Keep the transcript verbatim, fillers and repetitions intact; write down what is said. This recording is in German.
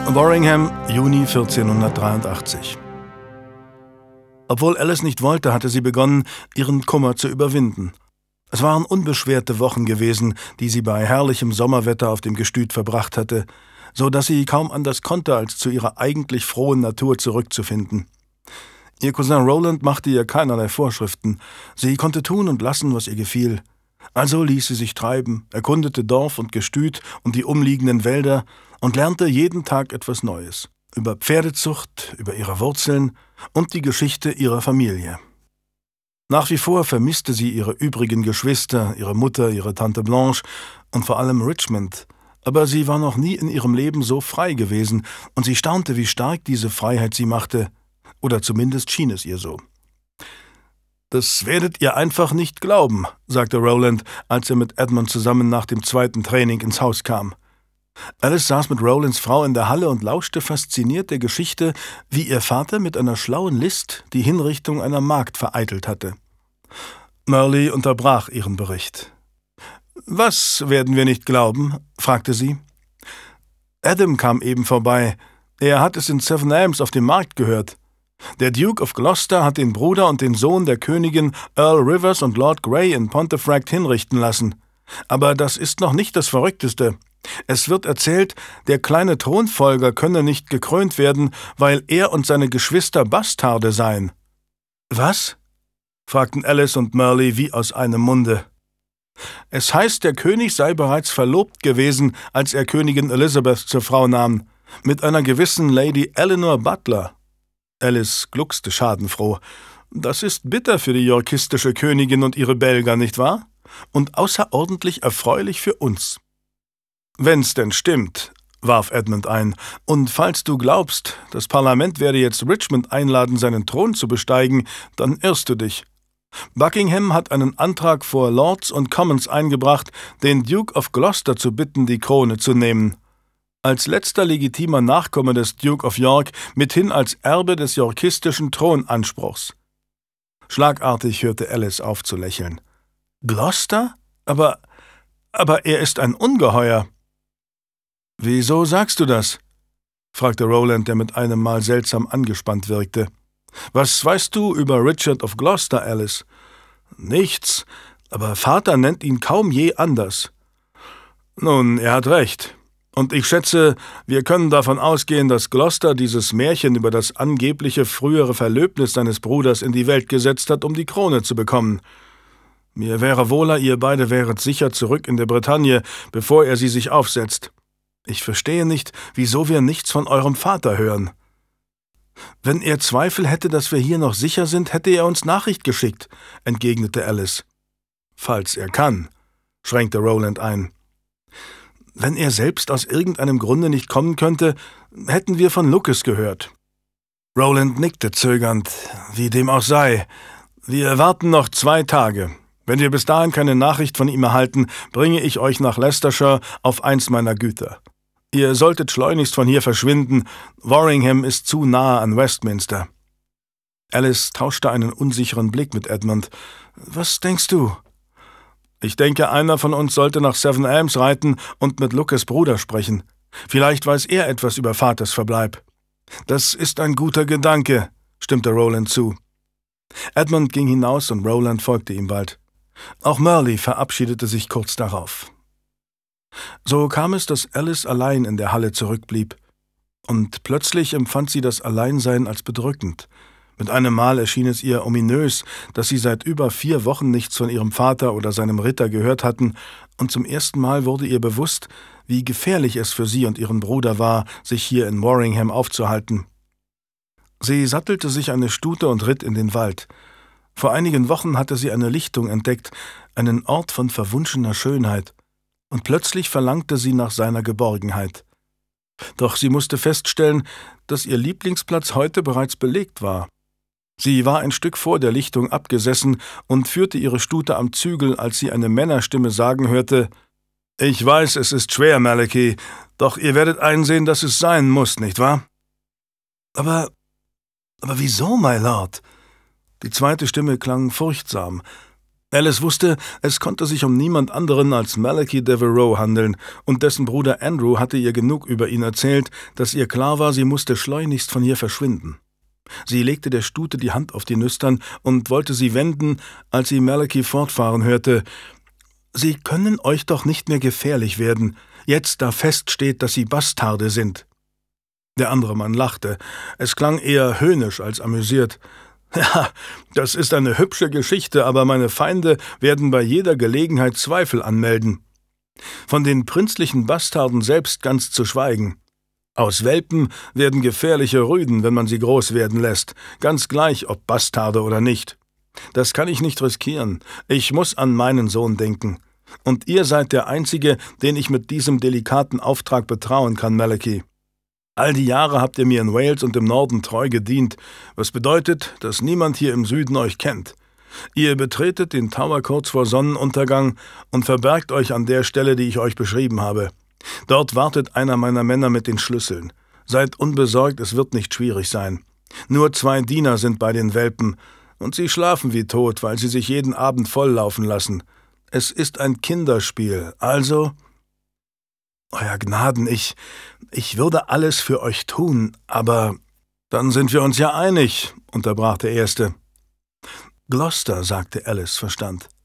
Warringham, Juni vierzehnhundertdreiundachtzig. Obwohl Alice nicht wollte, hatte sie begonnen, ihren Kummer zu überwinden. Es waren unbeschwerte Wochen gewesen, die sie bei herrlichem Sommerwetter auf dem Gestüt verbracht hatte, so dass sie kaum anders konnte, als zu ihrer eigentlich frohen Natur zurückzufinden. Ihr Cousin Roland machte ihr keinerlei Vorschriften. Sie konnte tun und lassen, was ihr gefiel. Also ließ sie sich treiben, erkundete Dorf und Gestüt und die umliegenden Wälder und lernte jeden Tag etwas Neues. Über Pferdezucht, über ihre Wurzeln und die Geschichte ihrer Familie. Nach wie vor vermisste sie ihre übrigen Geschwister, ihre Mutter, ihre Tante Blanche und vor allem Richmond. Aber sie war noch nie in ihrem Leben so frei gewesen und sie staunte, wie stark diese Freiheit sie machte. Oder zumindest schien es ihr so. »Das werdet ihr einfach nicht glauben«, sagte Roland, als er mit Edmund zusammen nach dem zweiten Training ins Haus kam. Alice saß mit Rolands Frau in der Halle und lauschte fasziniert der Geschichte, wie ihr Vater mit einer schlauen List die Hinrichtung einer Magd vereitelt hatte. Merle unterbrach ihren Bericht. »Was werden wir nicht glauben?« fragte sie. »Adam kam eben vorbei. Er hat es in Seven Elms auf dem Markt gehört. Der Duke of Gloucester hat den Bruder und den Sohn der Königin Earl Rivers und Lord Grey in Pontefract hinrichten lassen. Aber das ist noch nicht das Verrückteste. Es wird erzählt, der kleine Thronfolger könne nicht gekrönt werden, weil er und seine Geschwister Bastarde seien.« »Was?« fragten Alice und Merle wie aus einem Munde. »Es heißt, der König sei bereits verlobt gewesen, als er Königin Elizabeth zur Frau nahm, mit einer gewissen Lady Eleanor Butler.« Alice gluckste schadenfroh. »Das ist bitter für die yorkistische Königin und ihre Belger, nicht wahr? Und außerordentlich erfreulich für uns.« »Wenn's denn stimmt«, warf Edmund ein, »und falls du glaubst, das Parlament werde jetzt Richmond einladen, seinen Thron zu besteigen, dann irrst du dich. Buckingham hat einen Antrag vor Lords und Commons eingebracht, den Duke of Gloucester zu bitten, die Krone zu nehmen. Als letzter legitimer Nachkomme des Duke of York, mithin als Erbe des yorkistischen Thronanspruchs.« Schlagartig hörte Alice auf zu lächeln. »Gloucester? Aber, aber er ist ein Ungeheuer.« »Wieso sagst du das?« fragte Roland, der mit einem Mal seltsam angespannt wirkte. »Was weißt du über Richard of Gloucester, Alice?« »Nichts, aber Vater nennt ihn kaum je anders.« »Nun, er hat recht. Und ich schätze, wir können davon ausgehen, dass Gloucester dieses Märchen über das angebliche frühere Verlöbnis seines Bruders in die Welt gesetzt hat, um die Krone zu bekommen. Mir wäre wohler, ihr beide wäret sicher zurück in der Bretagne, bevor er sie sich aufsetzt. Ich verstehe nicht, wieso wir nichts von eurem Vater hören.« »Wenn er Zweifel hätte, dass wir hier noch sicher sind, hätte er uns Nachricht geschickt«, entgegnete Alice. »Falls er kann«, schränkte Roland ein. »Wenn er selbst aus irgendeinem Grunde nicht kommen könnte, hätten wir von Lucas gehört.« Roland nickte zögernd. »Wie dem auch sei. Wir warten noch zwei Tage. Wenn wir bis dahin keine Nachricht von ihm erhalten, bringe ich euch nach Leicestershire auf eins meiner Güter. Ihr solltet schleunigst von hier verschwinden. Warringham ist zu nahe an Westminster.« Alice tauschte einen unsicheren Blick mit Edmund. »Was denkst du?« »Ich denke, einer von uns sollte nach Seven Elms reiten und mit Lucas Bruder sprechen. Vielleicht weiß er etwas über Vaters Verbleib.« »Das ist ein guter Gedanke«, stimmte Roland zu. Edmund ging hinaus und Roland folgte ihm bald. Auch Merle verabschiedete sich kurz darauf. So kam es, dass Alice allein in der Halle zurückblieb. Und plötzlich empfand sie das Alleinsein als bedrückend. Mit einem Mal erschien es ihr ominös, dass sie seit über vier Wochen nichts von ihrem Vater oder seinem Ritter gehört hatten, und zum ersten Mal wurde ihr bewusst, wie gefährlich es für sie und ihren Bruder war, sich hier in Warringham aufzuhalten. Sie sattelte sich eine Stute und ritt in den Wald. Vor einigen Wochen hatte sie eine Lichtung entdeckt, einen Ort von verwunschener Schönheit, und plötzlich verlangte sie nach seiner Geborgenheit. Doch sie musste feststellen, dass ihr Lieblingsplatz heute bereits belegt war. Sie war ein Stück vor der Lichtung abgesessen und führte ihre Stute am Zügel, als sie eine Männerstimme sagen hörte: »Ich weiß, es ist schwer, Malachi, doch ihr werdet einsehen, dass es sein muss, nicht wahr?« »Aber, aber wieso, my Lord?« Die zweite Stimme klang furchtsam. Alice wusste, es konnte sich um niemand anderen als Malachi Devereux handeln, und dessen Bruder Andrew hatte ihr genug über ihn erzählt, dass ihr klar war, sie musste schleunigst von hier verschwinden. Sie legte der Stute die Hand auf die Nüstern und wollte sie wenden, als sie Malachi fortfahren hörte. »Sie können euch doch nicht mehr gefährlich werden, jetzt da feststeht, dass sie Bastarde sind.« Der andere Mann lachte. Es klang eher höhnisch als amüsiert. »Ja, das ist eine hübsche Geschichte, aber meine Feinde werden bei jeder Gelegenheit Zweifel anmelden. Von den prinzlichen Bastarden selbst ganz zu schweigen. Aus Welpen werden gefährliche Rüden, wenn man sie groß werden lässt, ganz gleich, ob Bastarde oder nicht. Das kann ich nicht riskieren. Ich muss an meinen Sohn denken. Und ihr seid der Einzige, den ich mit diesem delikaten Auftrag betrauen kann, Malachi. All die Jahre habt ihr mir in Wales und im Norden treu gedient, was bedeutet, dass niemand hier im Süden euch kennt. Ihr betretet den Tower kurz vor Sonnenuntergang und verbergt euch an der Stelle, die ich euch beschrieben habe. Dort wartet einer meiner Männer mit den Schlüsseln. Seid unbesorgt, es wird nicht schwierig sein. Nur zwei Diener sind bei den Welpen, und sie schlafen wie tot, weil sie sich jeden Abend volllaufen lassen. Es ist ein Kinderspiel, also... »Euer Gnaden, ich, ich würde alles für euch tun, aber dann sind wir uns ja einig«, unterbrach der Erste. »Gloucester«, sagte Alice, verstand.